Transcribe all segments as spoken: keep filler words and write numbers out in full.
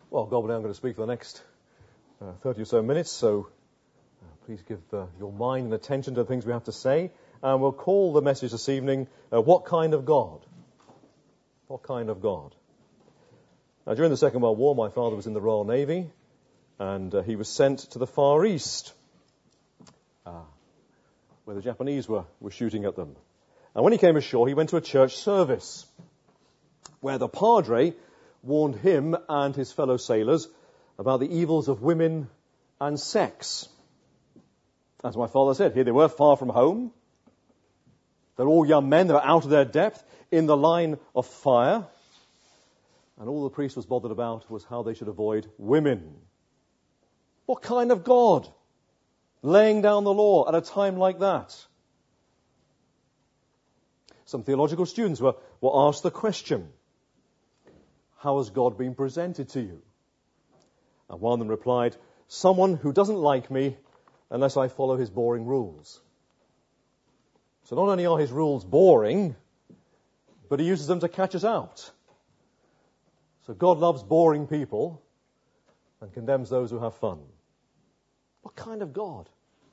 Well, God willing, I'm going to speak for the next uh, thirty or so minutes, so uh, please give uh, your mind and attention to the things we have to say. And we'll call the message this evening, uh, What Kind of God? What Kind of God? Now, during the Second World War, my father was in the Royal Navy, and uh, he was sent to the Far East, uh, where the Japanese were, were shooting at them. And when he came ashore, he went to a church service, where the padre warned him and his fellow sailors about the evils of women and sex. As my father said, here they were, far from home. They're all young men, they're out of their depth, in the line of fire. And all the priest was bothered about was how they should avoid women. What kind of God? Laying down the law at a time like that. Some theological students were, were asked the question, how has God been presented to you? And one of them replied, someone who doesn't like me unless I follow his boring rules. So not only are his rules boring, but he uses them to catch us out. So God loves boring people and condemns those who have fun. What kind of God?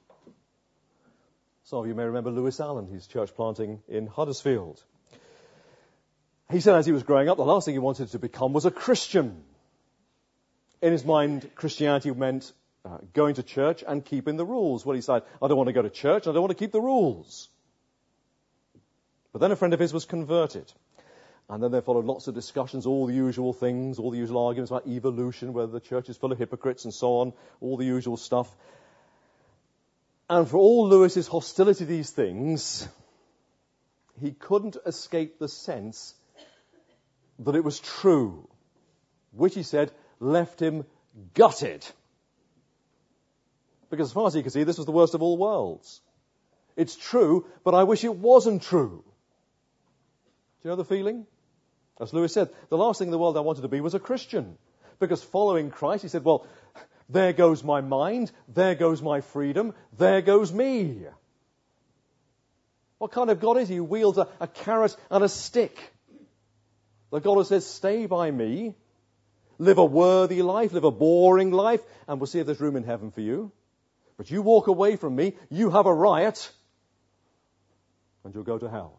Some of you may remember Lewis Allen, his church planting in Huddersfield. He said as he was growing up, the last thing he wanted to become was a Christian. In his mind, Christianity meant uh, going to church and keeping the rules. Well, he said, I don't want to go to church, I don't want to keep the rules. But then a friend of his was converted. And then there followed lots of discussions, all the usual things, all the usual arguments about evolution, whether the church is full of hypocrites and so on, all the usual stuff. And for all Lewis's hostility to these things, he couldn't escape the sense that it was true, which he said left him gutted. Because as far as he could see, this was the worst of all worlds. It's true, but I wish it wasn't true. Do you know the feeling? As Lewis said, the last thing in the world I wanted to be was a Christian. Because following Christ, he said, well, there goes my mind, there goes my freedom, there goes me. What kind of God is he who wields a, a carrot and a stick? The God who says, stay by me, live a worthy life, live a boring life, and we'll see if there's room in heaven for you. But you walk away from me, you have a riot, and you'll go to hell.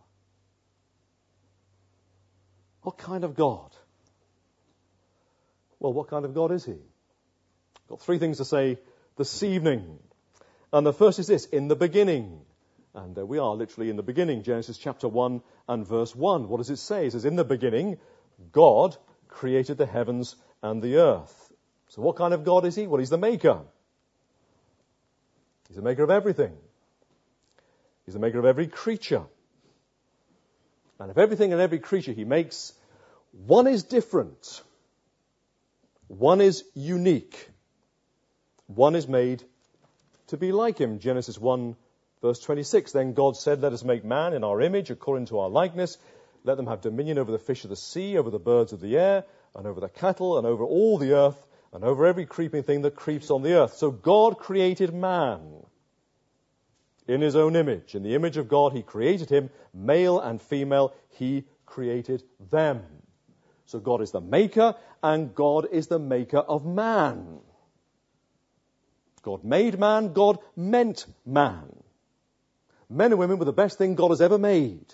What kind of God? Well, what kind of God is he? Got three things to say this evening. And the first is this, in the beginning. And there we are, literally in the beginning, Genesis chapter one and verse one. What does it say? It says, in the beginning, God created the heavens and the earth. So what kind of God is he? Well, he's the maker. He's the maker of everything. He's the maker of every creature. And of everything and every creature he makes, one is different. One is unique. One is made to be like him. Genesis one, verse twenty-six, then God said, let us make man in our image, according to our likeness. Let them have dominion over the fish of the sea, over the birds of the air, and over the cattle, and over all the earth, and over every creeping thing that creeps on the earth. So God created man in his own image. In the image of God, he created him, male and female, he created them. So God is the maker, and God is the maker of man. God made man, God meant man. Men and women were the best thing God has ever made.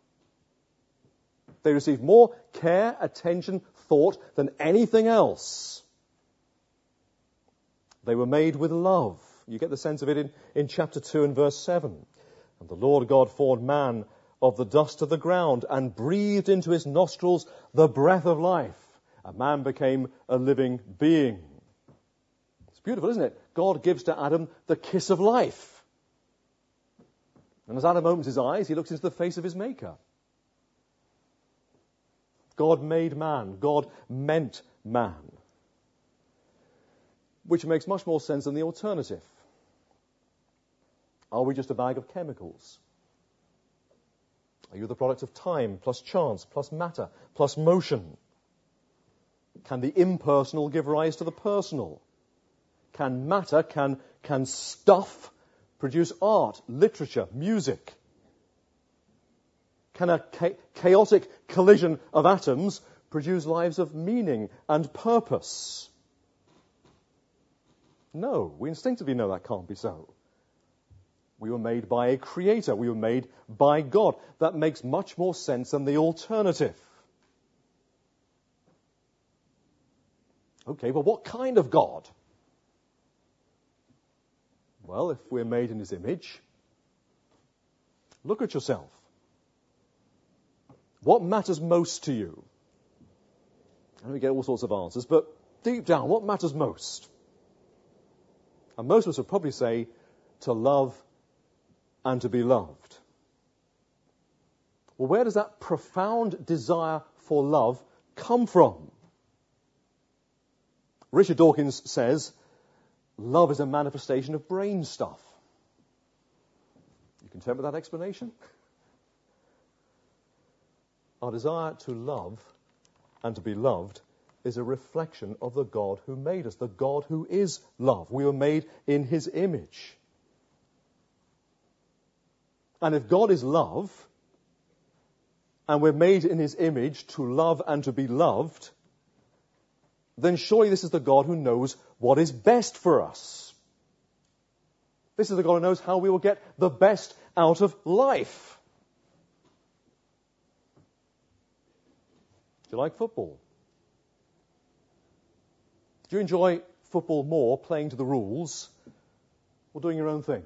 They received more care, attention, thought than anything else. They were made with love. You get the sense of it in, in chapter two and verse seven. And the Lord God formed man of the dust of the ground and breathed into his nostrils the breath of life. And man became a living being. It's beautiful, isn't it? God gives to Adam the kiss of life. And as Adam opens his eyes, he looks into the face of his maker. God made man. God meant man. Which makes much more sense than the alternative. Are we just a bag of chemicals? Are you the product of time plus chance plus matter plus motion? Can the impersonal give rise to the personal? Can matter, can, can stuff produce art, literature, music? Can a cha- chaotic collision of atoms produce lives of meaning and purpose? No, we instinctively know that can't be so. We were made by a creator. We were made by God. That makes much more sense than the alternative. Okay, well, what kind of God? Well, if we're made in his image, look at yourself. What matters most to you? And we get all sorts of answers, but deep down, what matters most? And most of us would probably say to love and to be loved. Well, where does that profound desire for love come from? Richard Dawkins says, love is a manifestation of brain stuff. You content with that explanation? Our desire to love and to be loved is a reflection of the God who made us, the God who is love. We were made in his image. And if God is love, and we're made in his image to love and to be loved, then surely this is the God who knows what is best for us. This is the God who knows how we will get the best out of life. Do you like football? Do you enjoy football more playing to the rules or doing your own thing?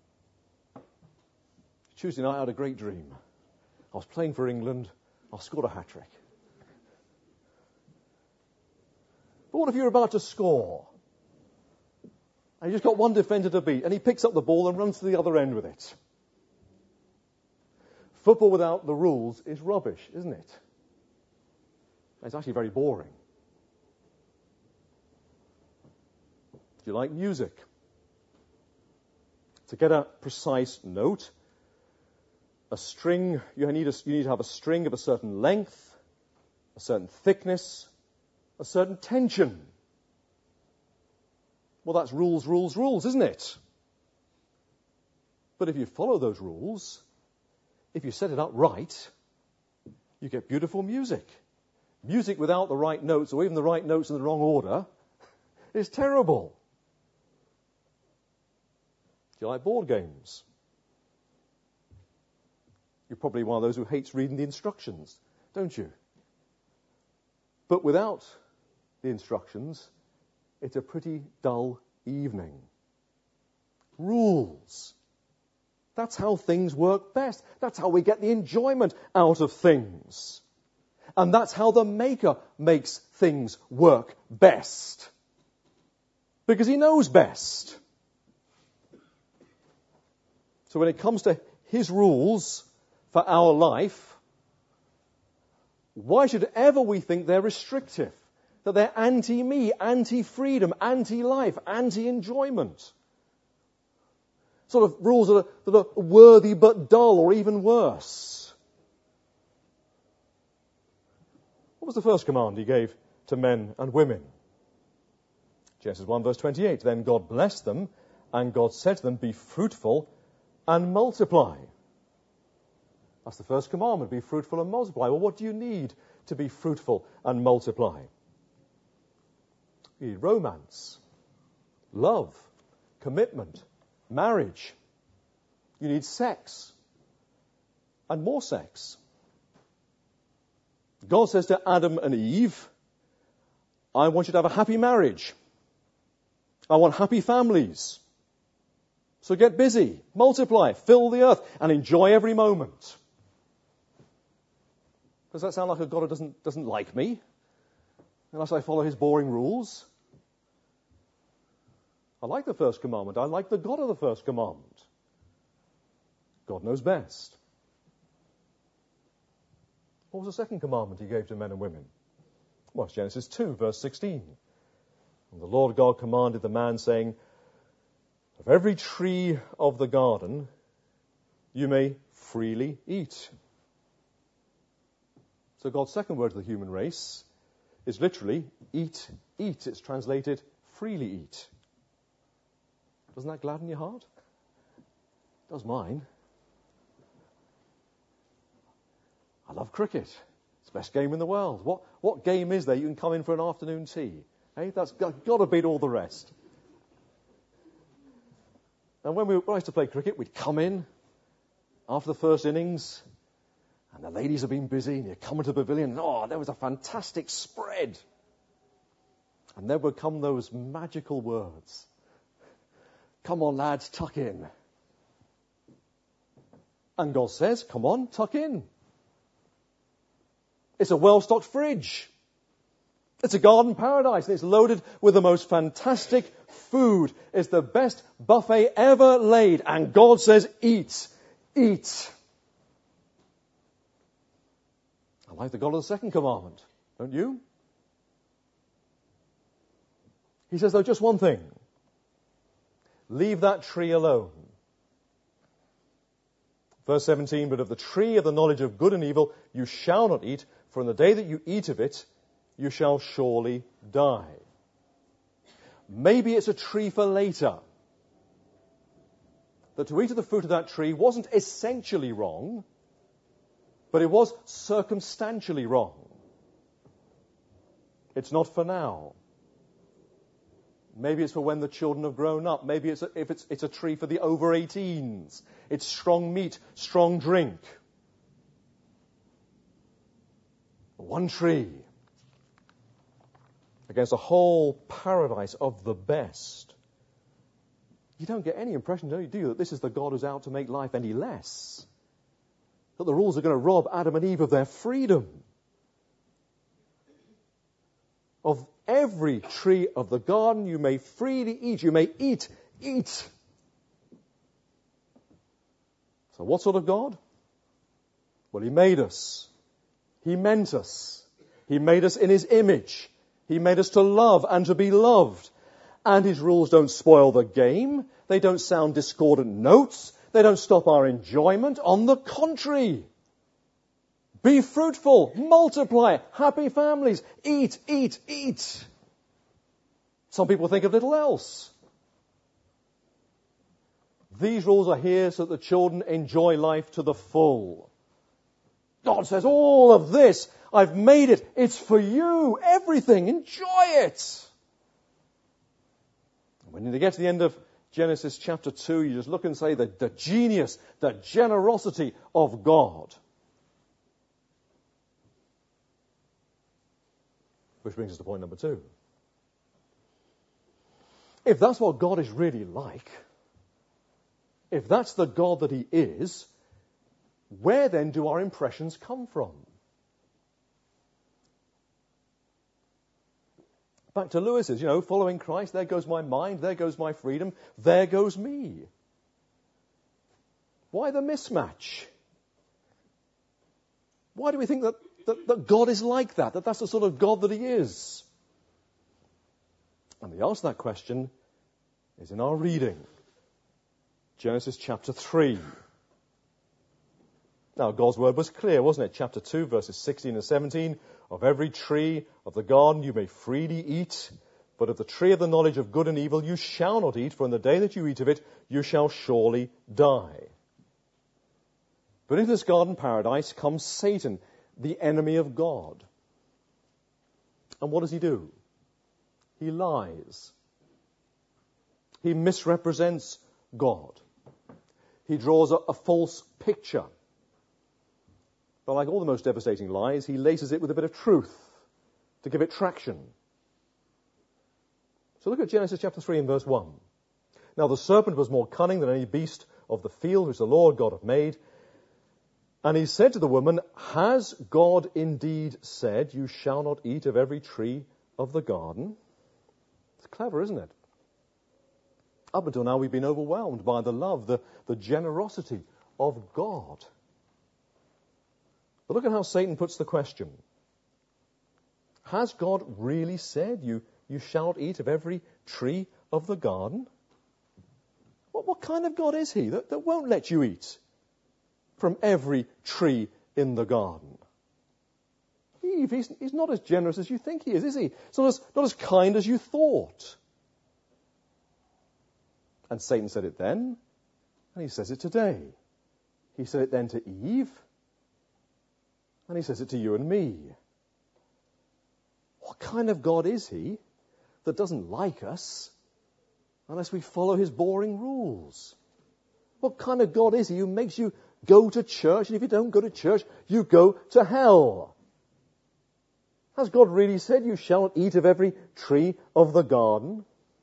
Tuesday night I had a great dream. I was playing for England. I scored a hat-trick. But what if you're about to score? And you just got one defender to beat, and he picks up the ball and runs to the other end with it. Football without the rules is rubbish, isn't it? It's actually very boring. Do you like music? To get a precise note, a string, you need, a, you need to have a string of a certain length, a certain thickness, a certain tension. Well, that's rules, rules, rules, isn't it? But if you follow those rules, if you set it up right, you get beautiful music. Music without the right notes, or even the right notes in the wrong order, is terrible. Do you like board games? You're probably one of those who hates reading the instructions, don't you? But without the instructions, it's a pretty dull evening. Rules. That's how things work best. That's how we get the enjoyment out of things. And that's how the Maker makes things work best. Because he knows best. So when it comes to his rules for our life, why should ever we think they're restrictive? That they're anti-me, anti-freedom, anti-life, anti-enjoyment? Sort of rules that are, that are worthy but dull, or even worse. What was the first command he gave to men and women? Genesis one verse twenty-eight. Then God blessed them, and God said to them, be fruitful and multiply. That's the first commandment, be fruitful and multiply. Well, what do you need to be fruitful and multiply? You need romance, love, commitment, marriage. You need sex and more sex. God says to Adam and Eve, I want you to have a happy marriage. I want happy families. So get busy, multiply, fill the earth, and enjoy every moment. Does that sound like a God who doesn't, doesn't like me? Unless I follow his boring rules? I like the first commandment. I like the God of the first commandment. God knows best. What was the second commandment he gave to men and women? Well, it's Genesis two, verse sixteen. And the Lord God commanded the man, saying, of every tree of the garden you may freely eat. So God's second word to the human race is literally eat, eat. It's translated freely eat. Doesn't that gladden your heart? It does mine. I love cricket. It's the best game in the world. What, what game is there you can come in for an afternoon tea? Hey, that's got, got to beat all the rest. And when we when I used to play cricket, we'd come in after the first innings, and the ladies have been busy, and you come into the pavilion, and oh, there was a fantastic spread. And then would come those magical words. Come on, lads, tuck in. And God says, come on, tuck in. It's a well-stocked fridge. It's a garden paradise, and it's loaded with the most fantastic food. It's the best buffet ever laid. And God says, eat, eat. I like the God of the second commandment, don't you? He says, though, just one thing. Leave that tree alone. Verse seventeen, but of the tree of the knowledge of good and evil you shall not eat, for in the day that you eat of it, you shall surely die. Maybe it's a tree for later. That to eat of the fruit of that tree wasn't essentially wrong, but it was circumstantially wrong. It's not for now. Maybe it's for when the children have grown up. Maybe it's a, if it's, it's a tree for the over eighteens. It's strong meat, strong drink. One tree against a whole paradise of the best. You don't get any impression, do you, do you, that this is the God who's out to make life any less? That the rules are going to rob Adam and Eve of their freedom. Of every tree of the garden you may freely eat. You may eat, eat. So what sort of God? Well, He made us. He meant us. He made us in His image. He made us to love and to be loved. And His rules don't spoil the game. They don't sound discordant notes. They don't stop our enjoyment. On the contrary. Be fruitful, multiply, happy families, eat, eat, eat. Some people think of little else. These rules are here so that the children enjoy life to the full. God says, all of this, I've made it. It's for you. Everything. Enjoy it. When you get to the end of Genesis chapter two, you just look and say the, the genius, the generosity of God. Which brings us to point number two. If that's what God is really like, if that's the God that He is, where then do our impressions come from? Back to Lewis's, you know, following Christ, there goes my mind, there goes my freedom, there goes me. Why the mismatch? Why do we think that, that, that God is like that, that that's the sort of God that He is? And the answer to that question is in our reading. Genesis chapter three. Now, God's word was clear, wasn't it? Chapter two, verses sixteen and seventeen. Of every tree of the garden you may freely eat, but of the tree of the knowledge of good and evil you shall not eat, for in the day that you eat of it, you shall surely die. But into this garden paradise comes Satan, the enemy of God. And what does he do? He lies. He misrepresents God. He draws a, a false picture. But like all the most devastating lies, he laces it with a bit of truth to give it traction. So look at Genesis chapter three and verse one. Now the serpent was more cunning than any beast of the field which the Lord God hath made. And he said to the woman, has God indeed said, you shall not eat of every tree of the garden? It's clever, isn't it? Up until now we've been overwhelmed by the love, the, the generosity of God. But look at how Satan puts the question. Has God really said, you, you shall not eat of every tree of the garden? What, what kind of God is he that, that won't let you eat from every tree in the garden? Eve, he's, he's not as generous as you think he is, is he? He's not as, not as kind as you thought. And Satan said it then, and he says it today. He said it then to Eve, And he says it to you and me. What kind of God is he that doesn't like us unless we follow his boring rules? What kind of God is he who makes you go to church, and if you don't go to church, you go to hell? Has God really said you shall not eat of every tree of the garden?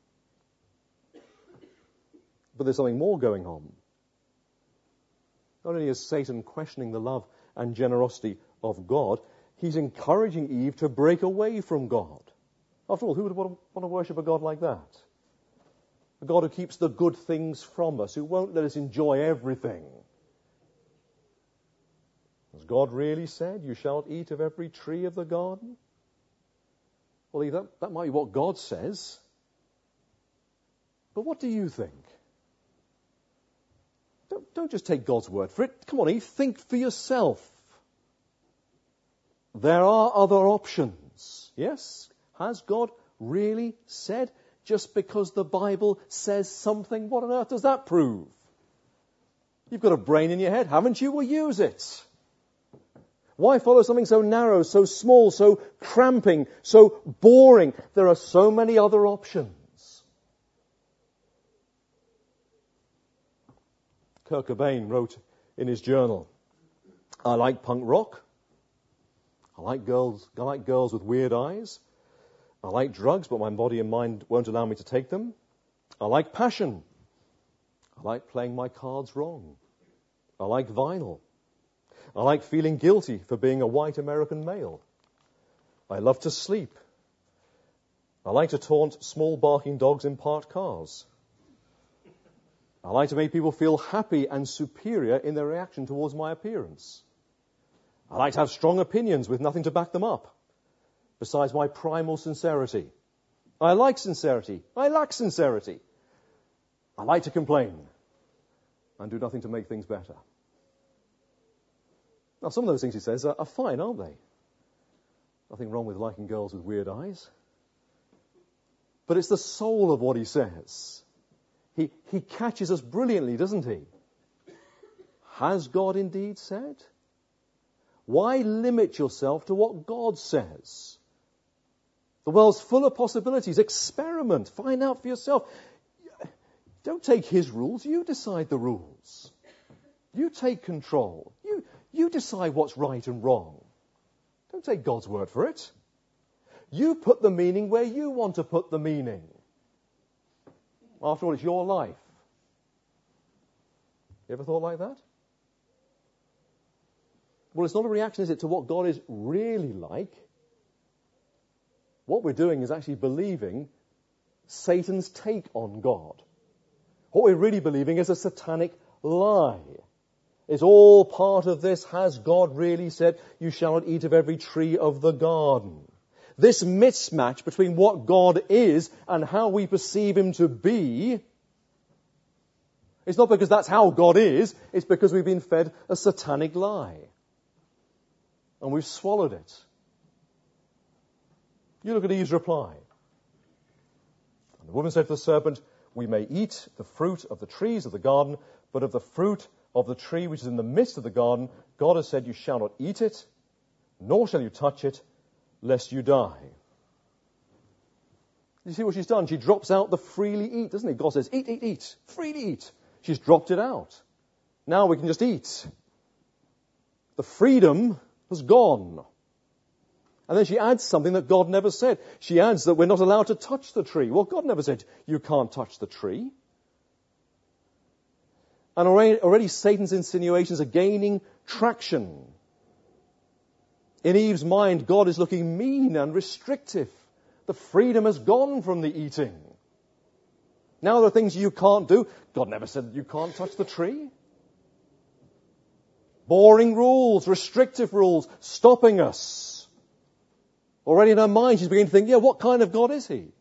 But there's something more going on. Not only is Satan questioning the love and generosity of God, he's encouraging Eve to break away from God. After all, who would want to, want to worship a God like that? A God who keeps the good things from us, who won't let us enjoy everything. Has God really said, you shall not eat of every tree of the garden? Well, Eve, that, that might be what God says. But what do you think? Don't, don't just take God's word for it. Come on, Eve, think for yourself. There are other options. Yes? Has God really said? Just because the Bible says something, what on earth does that prove? You've got a brain in your head, haven't you? Well, use it. Why follow something so narrow, so small, so cramping, so boring? There are so many other options. Kurt Cobain wrote in his journal, I like punk rock. I like girls, I like girls with weird eyes. I like drugs, but my body and mind won't allow me to take them. I like passion. I like playing my cards wrong. I like vinyl. I like feeling guilty for being a white American male. I love to sleep. I like to taunt small barking dogs in parked cars. I like to make people feel happy and superior in their reaction towards my appearance. I like to have strong opinions with nothing to back them up, besides my primal sincerity. I like sincerity. I lack sincerity. I like to complain and do nothing to make things better. Now, some of those things he says are, are fine, aren't they? Nothing wrong with liking girls with weird eyes. But it's the soul of what he says. He, he catches us brilliantly, doesn't he? Has God indeed said? Why limit yourself to what God says? The world's full of possibilities. Experiment. Find out for yourself. Don't take his rules. You decide the rules. You take control. You, you decide what's right and wrong. Don't take God's word for it. You put the meaning where you want to put the meaning. After all, it's your life. You ever thought like that? Well, it's not a reaction, is it, to what God is really like? What we're doing is actually believing Satan's take on God. What we're really believing is a satanic lie. It's all part of this, has God really said, you shall not eat of every tree of the garden? This mismatch between what God is and how we perceive him to be, it's not because that's how God is, it's because we've been fed a satanic lie. And we've swallowed it. You look at Eve's reply. And the woman said to the serpent, we may eat the fruit of the trees of the garden, but of the fruit of the tree which is in the midst of the garden, God has said, you shall not eat it, nor shall you touch it, lest you die. You see what she's done? She drops out the freely eat, doesn't it? God says, eat, eat, eat, freely eat. She's dropped it out. Now we can just eat. The freedom has gone. And then she adds something that God never said. She adds that we're not allowed to touch the tree. Well, God never said you can't touch the tree. And already, already Satan's insinuations are gaining traction. In Eve's mind, God is looking mean and restrictive. The freedom has gone from the eating. Now there are things you can't do. God never said you can't touch the tree. Boring rules, restrictive rules, stopping us. Already in her mind, she's beginning to think, yeah, what kind of God is he?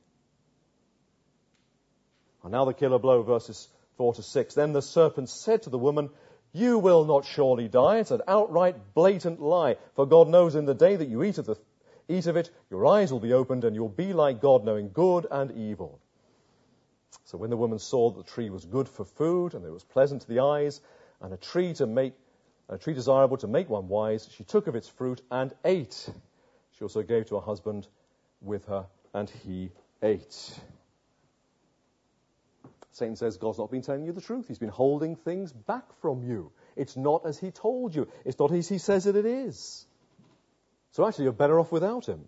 And now the killer blow, verses four to six. Then the serpent said to the woman, you will not surely die. It's an outright, blatant lie. For God knows in the day that you eat of, the, eat of it, your eyes will be opened and you'll be like God, knowing good and evil. So when the woman saw that the tree was good for food and it was pleasant to the eyes and a tree to make A tree desirable to make one wise. She took of its fruit and ate. She also gave to her husband with her, and he ate. Satan says God's not been telling you the truth. He's been holding things back from you. It's not as he told you. It's not as he says that it is. So actually, you're better off without him.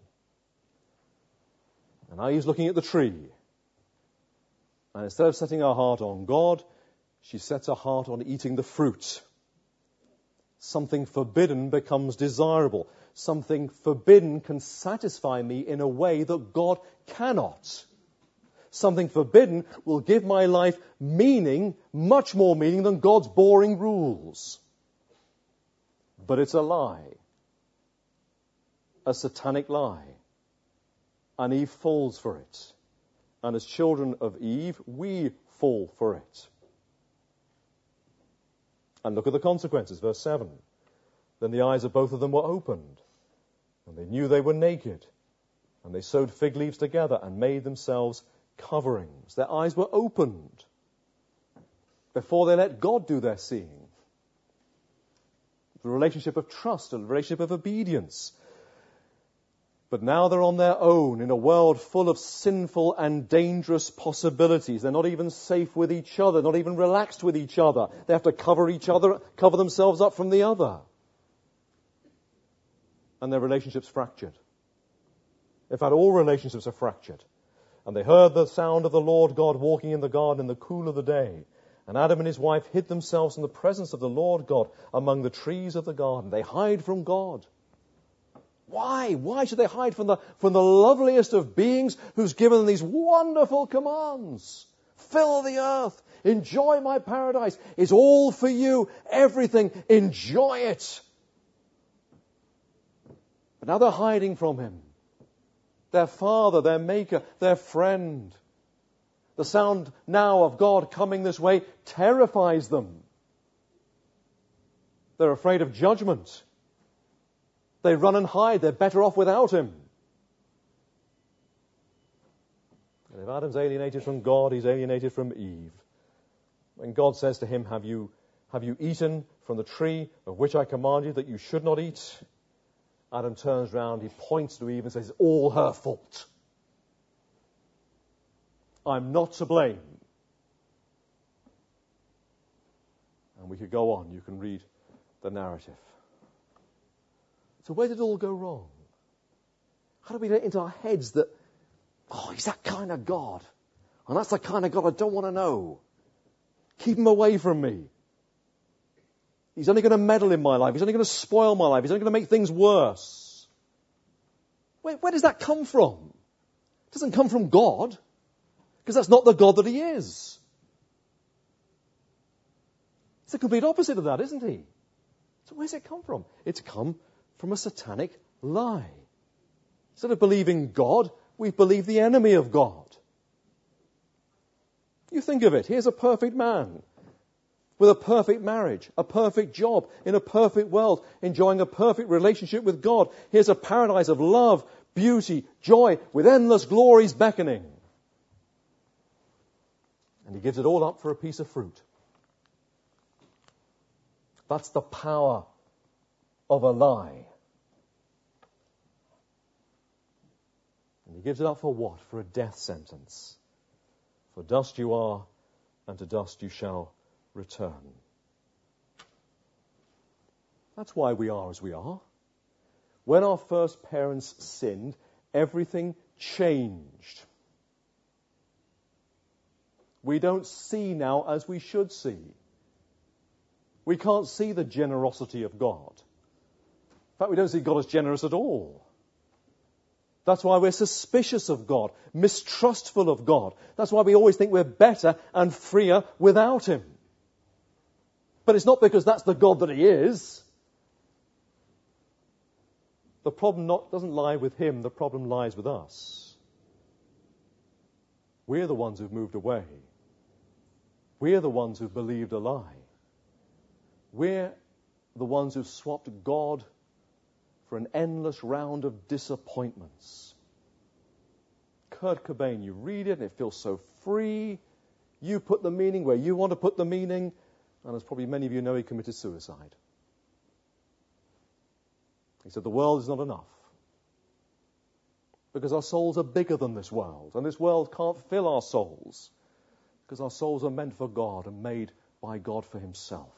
And now he's looking at the tree. And instead of setting her heart on God, she sets her heart on eating the fruit. Something forbidden becomes desirable. Something forbidden can satisfy me in a way that God cannot. Something forbidden will give my life meaning, much more meaning than God's boring rules. But it's a lie. A satanic lie. And Eve falls for it. And as children of Eve, we fall for it. And look at the consequences, verse seven. Then the eyes of both of them were opened, and they knew they were naked. And they sewed fig leaves together and made themselves coverings. Their eyes were opened before they let God do their seeing. The relationship of trust, a relationship of obedience. But now they're on their own in a world full of sinful and dangerous possibilities. They're not even safe with each other, not even relaxed with each other. They have to cover each other, cover themselves up from the other. And their relationship's fractured. In fact, all relationships are fractured. And they heard the sound of the Lord God walking in the garden in the cool of the day. And Adam and his wife hid themselves in the presence of the Lord God among the trees of the garden. They hide from God. Why? Why should they hide from the, from the loveliest of beings who's given them these wonderful commands? Fill the earth. Enjoy my paradise. It's all for you. Everything. Enjoy it. But now they're hiding from him. Their father, their maker, their friend. The sound now of God coming this way terrifies them. They're afraid of judgment. They run and hide. They're better off without him. And if Adam's alienated from God, he's alienated from Eve. When God says to him, have you, have you eaten from the tree of which I command you that you should not eat? Adam turns round, he points to Eve and says, it's all her fault. I'm not to blame. And we could go on. You can read the narrative. So where did it all go wrong? How did we get into our heads that, oh, he's that kind of God. And that's the kind of God I don't want to know. Keep him away from me. He's only going to meddle in my life. He's only going to spoil my life. He's only going to make things worse. Where, where does that come from? It doesn't come from God. Because that's not the God that he is. It's the complete opposite of that, isn't he? So where's it come from? It's come from a satanic lie. Instead of believing God, we believe the enemy of God. You think of it. Here's a perfect man with a perfect marriage, a perfect job, in a perfect world, enjoying a perfect relationship with God. Here's a paradise of love, beauty, joy, with endless glories beckoning. And he gives it all up for a piece of fruit. That's the power of a lie. And he gives it up for what? For a death sentence. For dust you are, and to dust you shall return. That's why we are as we are. When our first parents sinned, everything changed. We don't see now as we should see. We can't see the generosity of God. In fact, we don't see God as generous at all. That's why we're suspicious of God, mistrustful of God. That's why we always think we're better and freer without him. But it's not because that's the God that he is. The problem not, doesn't lie with him, the problem lies with us. We're the ones who've moved away. We're the ones who've believed a lie. We're the ones who've swapped God for an endless round of disappointments. Kurt Cobain, you read it and it feels so free. You put the meaning where you want to put the meaning. And as probably many of you know, he committed suicide. He said the world is not enough. Because our souls are bigger than this world. And this world can't fill our souls. Because our souls are meant for God and made by God for himself.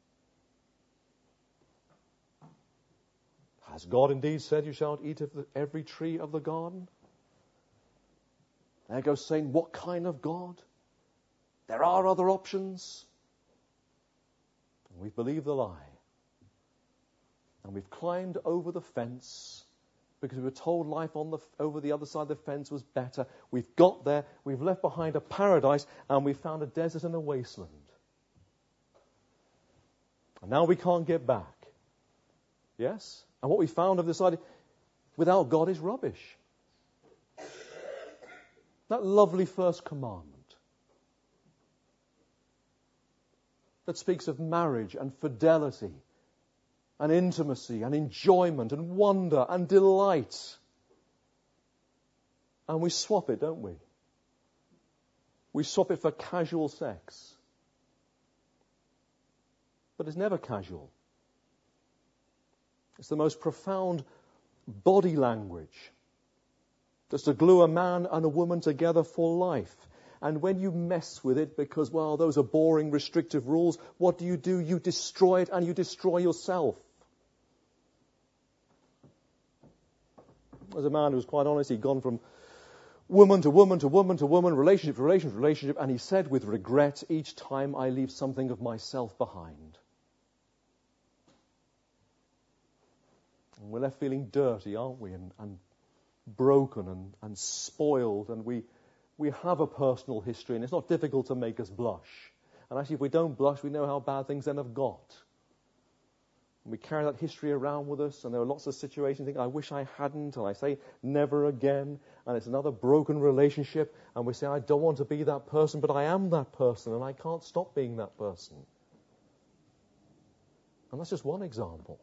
Has God indeed said you shall eat of the, every tree of the garden? There goes saying, what kind of God? There are other options. And we've believed the lie. And we've climbed over the fence because we were told life on the, over the other side of the fence was better. We've got there, we've left behind a paradise, and we've found a desert and a wasteland. And now we can't get back. Yes? And what we found have decided, without God is rubbish. That lovely first commandment that speaks of marriage and fidelity and intimacy and enjoyment and wonder and delight. And we swap it, don't we? We swap it for casual sex. But it's never casual. It's the most profound body language that's to glue a man and a woman together for life. And when you mess with it because, well, those are boring, restrictive rules, what do you do? You destroy it and you destroy yourself. There's a man who was quite honest. He'd gone from woman to woman to woman to woman, relationship to relationship to relationship, and he said with regret, each time I leave something of myself behind. And we're left feeling dirty, aren't we? And, and broken and, and spoiled. And we, we have a personal history, and it's not difficult to make us blush. And actually, if we don't blush, we know how bad things then have got. And we carry that history around with us, and there are lots of situations you think, I wish I hadn't, and I say, never again. And it's another broken relationship, and we say, I don't want to be that person, but I am that person, and I can't stop being that person. And that's just one example.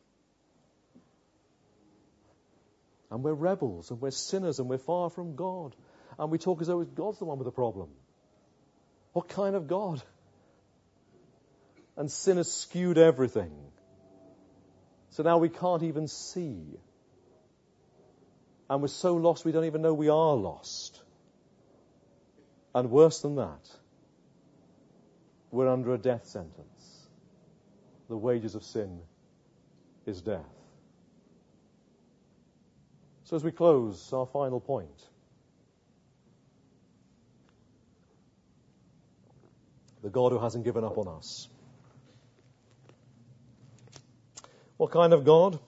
And we're rebels, and we're sinners, and we're far from God. And we talk as though God's the one with the problem. What kind of God? And sin has skewed everything. So now we can't even see. And we're so lost we don't even know we are lost. And worse than that, we're under a death sentence. The wages of sin is death. So as we close, our final point. The God who hasn't given up on us. What kind of God?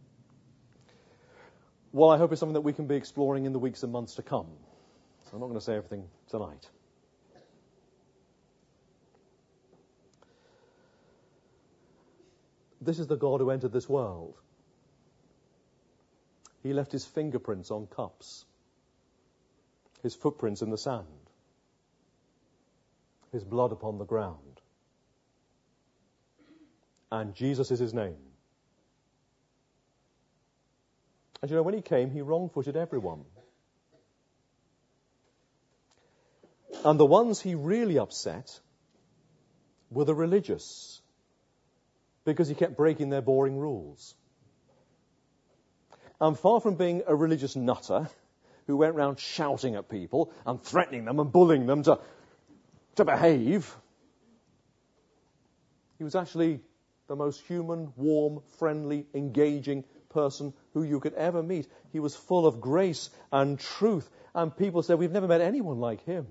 Well, I hope it's something that we can be exploring in the weeks and months to come. So I'm not going to say everything tonight. This is the God who entered this world. He left his fingerprints on cups, his footprints in the sand, his blood upon the ground. And Jesus is his name. And you know, when he came, he wrong-footed everyone. And the ones he really upset were the religious, because he kept breaking their boring rules. And far from being a religious nutter who went round shouting at people and threatening them and bullying them to, to behave, he was actually the most human, warm, friendly, engaging person who you could ever meet. He was full of grace and truth. And people said, we've never met anyone like him.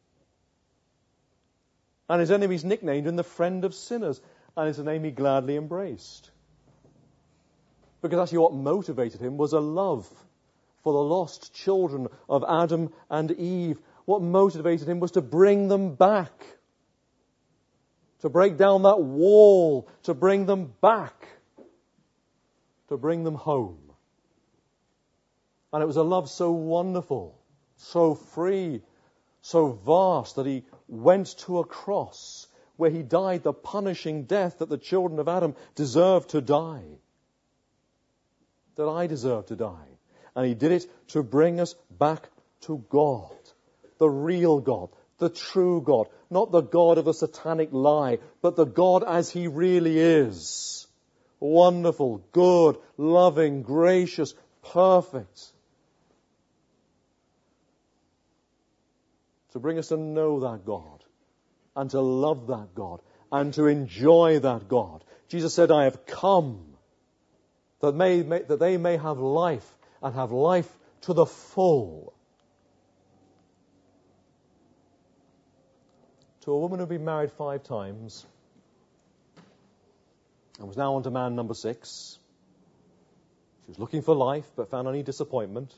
And his enemies nicknamed him the friend of sinners. And it's a name he gladly embraced. Because actually what motivated him was a love for the lost children of Adam and Eve. What motivated him was to bring them back. To break down that wall. To bring them back. To bring them home. And it was a love so wonderful, so free, so vast that he went to a cross where he died the punishing death that the children of Adam deserved to die. That I deserve to die. And he did it to bring us back to God. The real God. The true God. Not the God of a satanic lie, but the God as he really is. wonderful, good, loving, gracious, perfect. To bring us to know that God, and to love that God, and to enjoy that God. Jesus said, I have come that, may, may, that they may have life, and have life to the full. To a woman who had been married five times, and was now on to man number six. She was looking for life, but found only disappointment.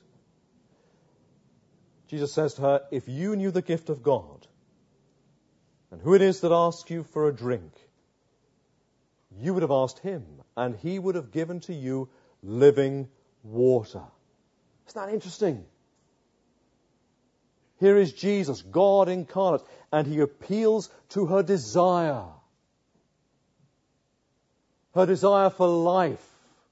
Jesus says to her, if you knew the gift of God, and who it is that asks you for a drink, you would have asked him, and he would have given to you living water. Isn't that interesting? Here is Jesus, God incarnate, and he appeals to her desire. Her desire for life.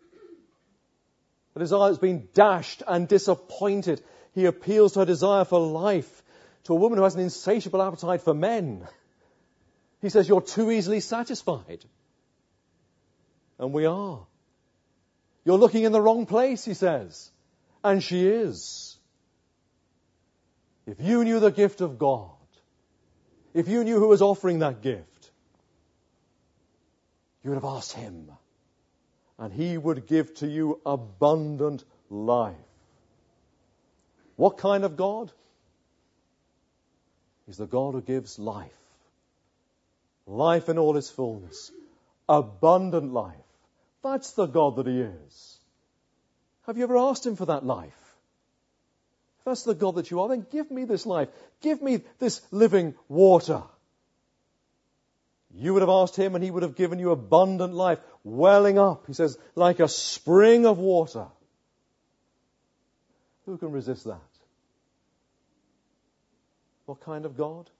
Her desire that's been dashed and disappointed. He appeals to her desire for life. To a woman who has an insatiable appetite for men. He says, you're too easily satisfied. And we are. You're looking in the wrong place, he says. And she is. If you knew the gift of God, if you knew who was offering that gift, you would have asked him, and he would give to you abundant life. What kind of God? He's the God who gives life. Life in all its fullness. Abundant life. That's the God that he is. Have you ever asked him for that life? If that's the God that you are, then give me this life. Give me this living water. You would have asked him and he would have given you abundant life, welling up, he says, like a spring of water. Who can resist that? What kind of God?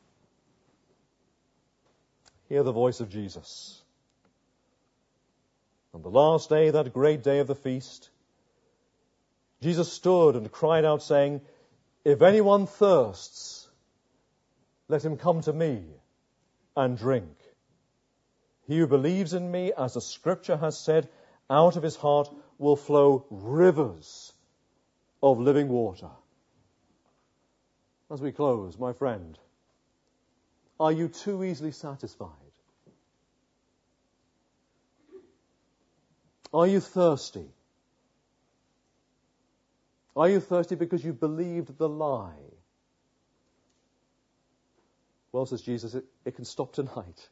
Hear the voice of Jesus. On the last day, that great day of the feast, Jesus stood and cried out, saying, if anyone thirsts, let him come to me and drink. He who believes in me, as the scripture has said, out of his heart will flow rivers of living water. As we close, my friend, are you too easily satisfied? Are you thirsty? Are you thirsty because you believed the lie? Well, says Jesus, it, it can stop tonight.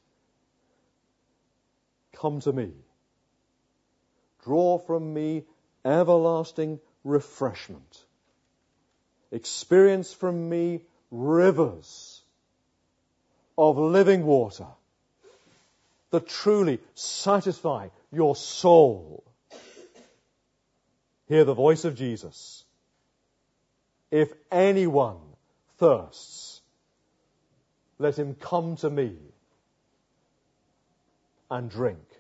Come to me. Draw from me everlasting refreshment. Experience from me rivers of living water that truly satisfy your soul. Hear the voice of Jesus. If anyone thirsts, let him come to me and drink.